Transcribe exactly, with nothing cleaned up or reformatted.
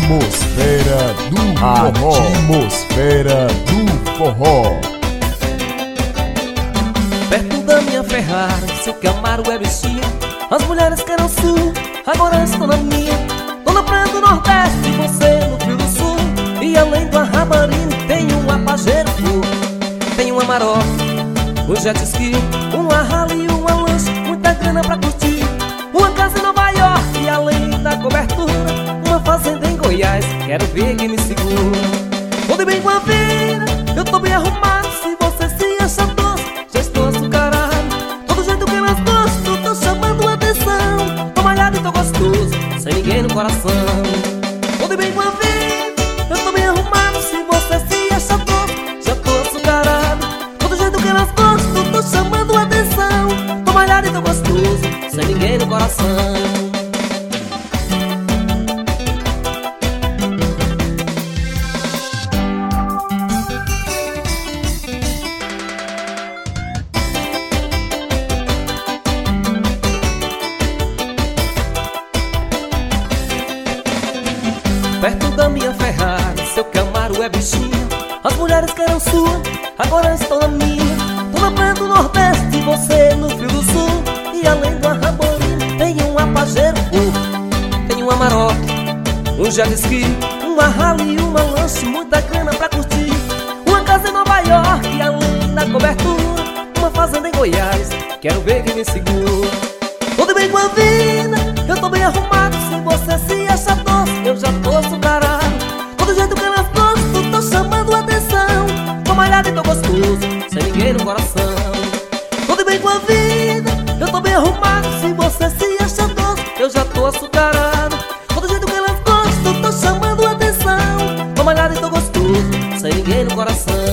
Atmosfera do forró. Atmosfera do forró. Perto da minha Ferrari, seu Camaro é bichinho. As mulheres que eram sul, agora estão na minha. Tô na praia do Nordeste, você no Frio do Sul. E além do Arrabarino, tem um Pajero, tem uma Amarok, um jet ski, uma Harley e uma lancha, muita grana pra curtir. Uma casa em Nova York e além da cobertura, uma fazenda em Goiás, quero ver quem me segura. Tô de bem com a vida, eu tô bem arrumado. Se você se acha doce, já estou açucarado. Todo jeito que elas gostam, tô chamando a atenção. Tô malhado e tô gostoso, sem ninguém no coração. Tô de bem com a vida, eu tô bem arrumado. Se você se acha doce, já tô açucarado. Todo jeito que elas gostam, tô chamando a atenção. Tô malhado e tô gostoso, sem ninguém no coração. Perto da minha Ferrari, seu Camaro é bichinho. As mulheres que eram sua, agora estão na minha. Tô na praia do Nordeste, você no Frio do Sul. E além do Arrabarino, tem um Pajero, tem um Amarok, um jet ski, uma Harley e uma lancha, muita grana pra curtir. Uma casa em Nova York e além da cobertura, uma fazenda em Goiás, quero ver quem me segura. Tô de bem com a vida, eu tô bem arrumado. Se você se acha doce, eu já tô açucarado. Todo jeito que elas gostam, tô chamando a atenção. Tô malhado e tô gostoso, sem ninguém no coração. Tô de bem com a vida, eu tô bem arrumado. Se você se acha doce, eu já tô açucarado. Todo jeito que elas gostam, tô chamando a atenção. Tô malhado e tô gostoso, sem ninguém no coração.